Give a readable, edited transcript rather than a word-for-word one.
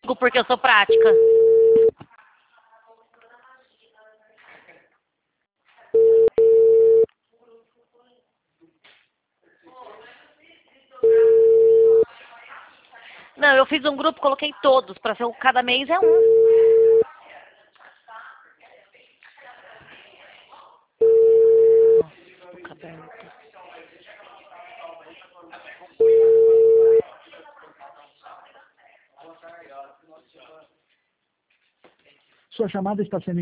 porque eu sou prática. Não, eu fiz um grupo, coloquei todos, para ser cada mês é um. Nossa, boca aberta. Sua chamada está sendo